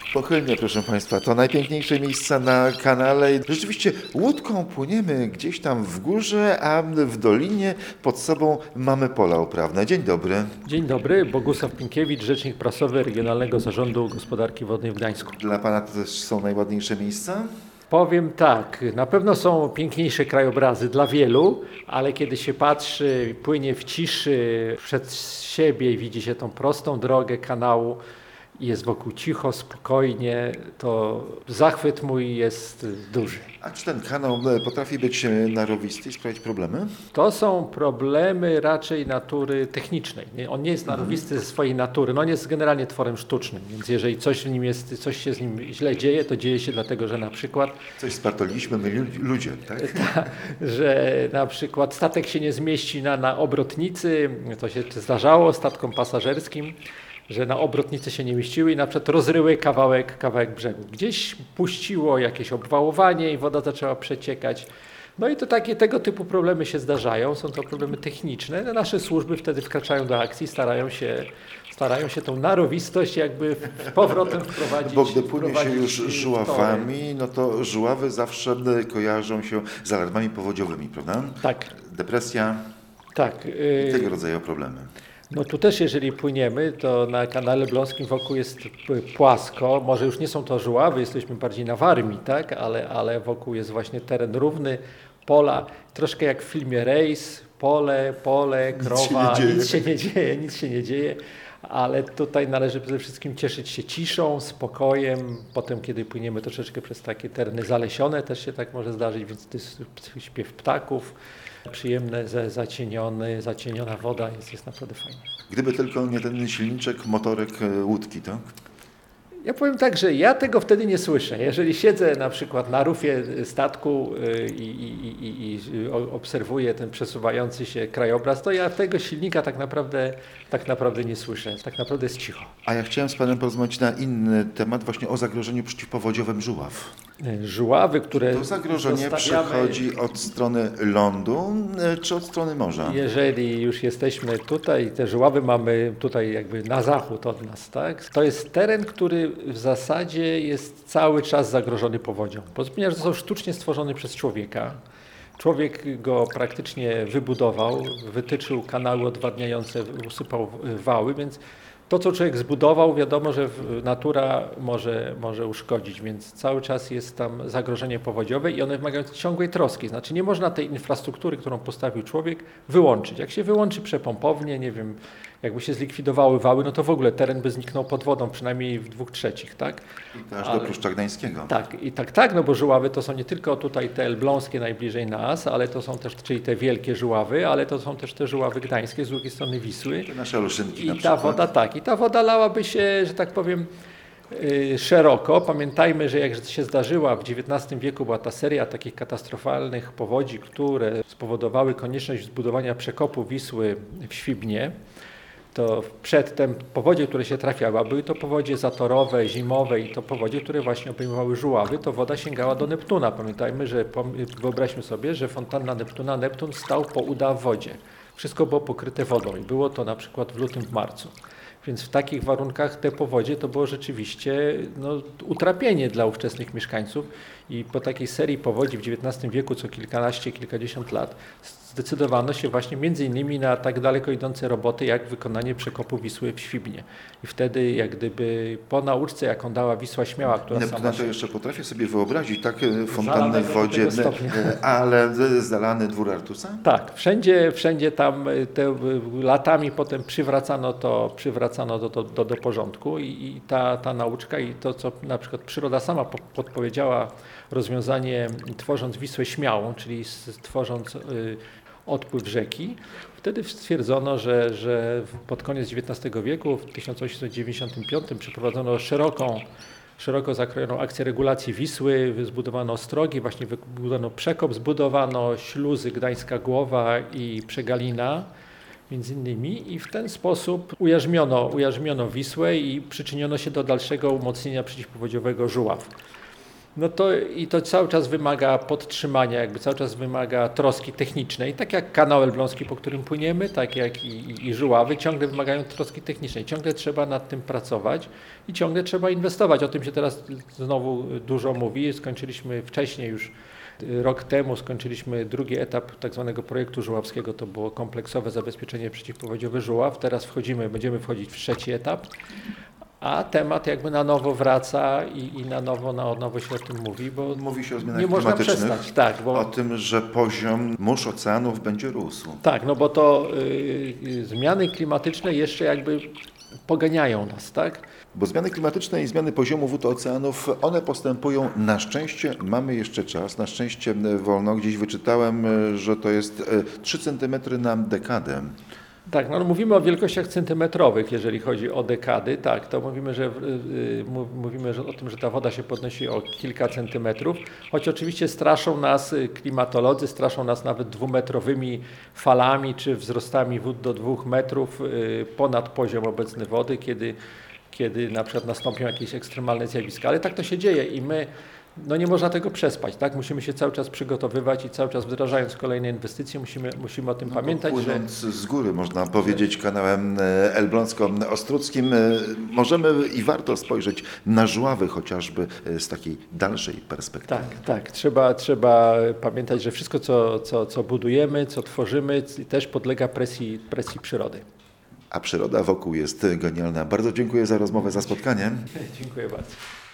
Pochylnie, proszę Państwa, to najpiękniejsze miejsce na kanale. Rzeczywiście łódką płyniemy gdzieś tam w górze, a w dolinie pod sobą mamy pola uprawne. Dzień dobry. Dzień dobry, Bogusław Pinkiewicz, rzecznik prasowy Regionalnego Zarządu Gospodarki Wodnej w Gdańsku. Dla Pana to też są najładniejsze miejsca? Powiem tak, na pewno są piękniejsze krajobrazy dla wielu, ale kiedy się patrzy, płynie w ciszy przed siebie i widzi się tą prostą drogę kanału i jest wokół cicho, spokojnie, to zachwyt mój jest duży. A czy ten kanał potrafi być narowisty i sprawiać problemy? To są problemy raczej natury technicznej. On nie jest narowisty ze swojej natury, no on jest generalnie tworem sztucznym, więc jeżeli coś w nim jest, coś się z nim źle dzieje, to dzieje się dlatego, że na przykład Coś spartoliliśmy my ludzie, tak? że na przykład statek się nie zmieści na obrotnicy, to się zdarzało statkom pasażerskim, że na obrotnicy się nie mieściły i na przykład rozryły kawałek brzegu. Gdzieś puściło jakieś obwałowanie i woda zaczęła przeciekać. No i to tego typu problemy się zdarzają, są to problemy techniczne. No, nasze służby wtedy wkraczają do akcji, starają się tą narowistość jakby z powrotem wprowadzić. Bo gdy płynie się wprowadzić już w tory. żuławami, no to żuławy zawsze kojarzą się z alarmami powodziowymi, prawda? Tak, Depresja tak. i tego rodzaju problemy. No tu też jeżeli płyniemy, to na kanale Bląskim wokół jest płasko, może już nie są to żuławy, jesteśmy bardziej na Warmii, tak? Ale wokół jest właśnie teren równy, pola, troszkę jak w filmie Rejs, pole, krowa, nic się nie dzieje, ale tutaj należy przede wszystkim cieszyć się ciszą, spokojem, potem kiedy płyniemy troszeczkę przez takie tereny zalesione, też się tak może zdarzyć, więc to jest śpiew ptaków, przyjemne, zacieniona woda, jest naprawdę fajnie. Gdyby tylko nie ten silniczek, motorek łódki, tak? Ja powiem tak, że ja tego wtedy nie słyszę. Jeżeli siedzę na przykład na rufie statku i obserwuję ten przesuwający się krajobraz, to ja tego silnika tak naprawdę nie słyszę. Tak naprawdę jest cicho. A ja chciałem z Panem porozmawiać na inny temat, właśnie o zagrożeniu przeciwpowodziowym żuław. Żuławy, które To zagrożenie przychodzi od strony lądu czy od strony morza? Jeżeli już jesteśmy tutaj, te żuławy mamy tutaj jakby na zachód od nas, tak? To jest teren, który w zasadzie jest cały czas zagrożony powodzią, ponieważ został sztucznie stworzony przez człowieka. Człowiek go praktycznie wybudował, wytyczył kanały odwadniające, usypał wały, więc to, co człowiek zbudował, wiadomo, że natura może uszkodzić, więc cały czas jest tam zagrożenie powodziowe i one wymagają ciągłej troski. Znaczy nie można tej infrastruktury, którą postawił człowiek, wyłączyć. Jak się wyłączy przepompownię, nie wiem, jakby się zlikwidowały wały, no to w ogóle teren by zniknął pod wodą, przynajmniej w 2/3, tak? I to aż do Pruszcza Gdańskiego. Tak, no bo żuławy to są nie tylko tutaj te elbląskie najbliżej nas, ale to są też, czyli te wielkie żuławy, ale to są też te żuławy gdańskie z drugiej strony Wisły. Te nasze Olszynki na I przykład. ta woda lałaby się, że tak powiem, szeroko. Pamiętajmy, że jak się zdarzyła w XIX wieku, była ta seria takich katastrofalnych powodzi, które spowodowały konieczność zbudowania przekopu Wisły w Świbnie. To przedtem powodzie, które się trafiały, były to powodzie zatorowe, zimowe i to powodzie, które właśnie obejmowały żuławy, to woda sięgała do Neptuna. Pamiętajmy, wyobraźmy sobie, że fontanna Neptuna, Neptun stał po uda w wodzie. Wszystko było pokryte wodą i było to na przykład w lutym, w marcu. Więc w takich warunkach te powodzie to było rzeczywiście utrapienie dla ówczesnych mieszkańców i po takiej serii powodzi w XIX wieku co kilkanaście, kilkadziesiąt lat zdecydowano się właśnie między innymi na tak daleko idące roboty jak wykonanie przekopu Wisły w Świbnie. I wtedy jak gdyby po nauczce, jaką dała Wisła Śmiała, która Neptuna to jeszcze potrafię sobie wyobrazić, tak fontannę w wodzie, ale zalany dwór Artusa? Tak, wszędzie tam latami potem przywracano to do porządku i ta nauczka i to, co na przykład przyroda sama podpowiedziała rozwiązanie, tworząc Wisłę Śmiałą, czyli tworząc odpływ rzeki. Wtedy stwierdzono, że pod koniec XIX wieku, w 1895 przeprowadzono szeroko zakrojoną akcję regulacji Wisły, zbudowano ostrogi, właśnie wybudowano przekop, zbudowano śluzy Gdańska Głowa i Przegalina między innymi i w ten sposób ujarzmiono Wisłę i przyczyniono się do dalszego umocnienia przeciwpowodziowego żuław. No to cały czas wymaga podtrzymania, jakby cały czas wymaga troski technicznej, tak jak kanał elbląski, po którym płyniemy, tak jak i Żuławy, ciągle wymagają troski technicznej. Ciągle trzeba nad tym pracować i ciągle trzeba inwestować. O tym się teraz znowu dużo mówi. Skończyliśmy wcześniej już, rok temu skończyliśmy drugi etap tak zwanego projektu żuławskiego, to było kompleksowe zabezpieczenie przeciwpowodziowe Żuław. Teraz będziemy wchodzić w trzeci etap. A temat jakby na nowo wraca i na nowo się o tym mówi, bo Mówi się o zmianach nie można klimatycznych, przestać. Tak, o tym, że poziom mórz oceanów będzie rósł. tak, no bo to zmiany klimatyczne jeszcze jakby poganiają nas, tak? Bo zmiany klimatyczne i zmiany poziomu wód oceanów, one postępują. Na szczęście mamy jeszcze czas, na szczęście wolno. Gdzieś wyczytałem, że to jest 3 cm na dekadę. Tak, no mówimy o wielkościach centymetrowych, jeżeli chodzi o dekady, tak, to mówimy o tym, że ta woda się podnosi o kilka centymetrów, choć oczywiście straszą nas klimatolodzy, straszą nas nawet 2-metrowymi falami czy wzrostami wód do 2 metrów ponad poziom obecny wody, kiedy na przykład nastąpią jakieś ekstremalne zjawiska, ale tak to się dzieje i my nie można tego przespać, tak? Musimy się cały czas przygotowywać i cały czas wdrażając kolejne inwestycje musimy o tym pamiętać, że Płynąc z góry, można powiedzieć, kanałem elbląsko-ostruckim, możemy i warto spojrzeć na Żuławy chociażby z takiej dalszej perspektywy. tak. Trzeba pamiętać, że wszystko, co budujemy, co tworzymy, też podlega presji przyrody. A przyroda wokół jest genialna. Bardzo dziękuję za rozmowę, za spotkanie. Dziękuję bardzo.